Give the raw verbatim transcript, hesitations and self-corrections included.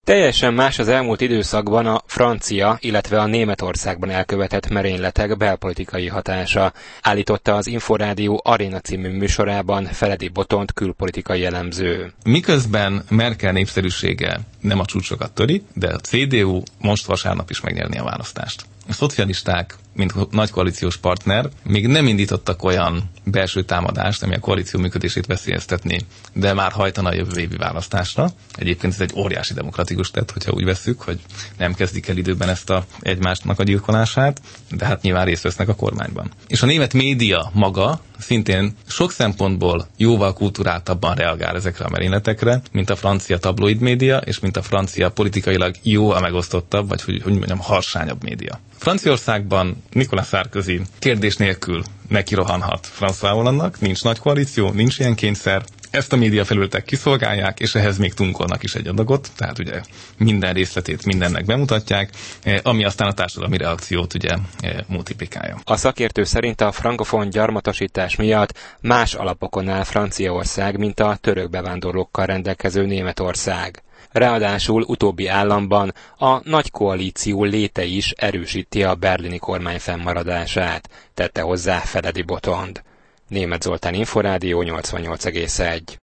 Teljesen más az elmúlt időszakban a francia, illetve a Németországban elkövetett merényletek belpolitikai hatása, állította az Inforádió Aréna című műsorában Feledi Botont külpolitikai elemző. Miközben Merkel népszerűsége nem a csúcsokat töri, de a cé dé u most vasárnap is megnyerni a választást. A szocialisták, mint nagy koalíciós partner, még nem indítottak olyan belső támadást, ami a koalíció működését veszélyeztetné, de már hajtana a jövő évi választásra. Egyébként ez egy óriási demokratikus tett, hogyha úgy vesszük, hogy nem kezdik el időben ezt a egymásnak a gyilkolását, de hát nyilván részt vesznek a kormányban. És a német média maga szintén sok szempontból jóval kulturáltabban reagál ezekre a merényletekre, mint a francia tabloid média, és mint a francia politikailag jóval megosztottabb, vagy hogy, hogy mondjam, harsányabb média. Franciaországban Nicolas Sarkozy kérdés nélkül neki rohanhat François Hollandenak, nincs nagy koalíció, nincs ilyen kényszer, ezt a média felületek kiszolgálják, és ehhez még tunkolnak is egy adagot, tehát ugye minden részletét mindennek bemutatják, ami aztán a társadalmi reakciót ugye multiplikálja. A szakértő szerint a frankofon gyarmatosítás miatt más alapokon áll Franciaország, mint a török bevándorlókkal rendelkező Németország. Ráadásul utóbbi államban a nagy koalíció léte is erősíti a berlini kormány fennmaradását, tette hozzá Feledi Botond. Németh Zoltán, Inforádió nyolcvannyolc egész egy.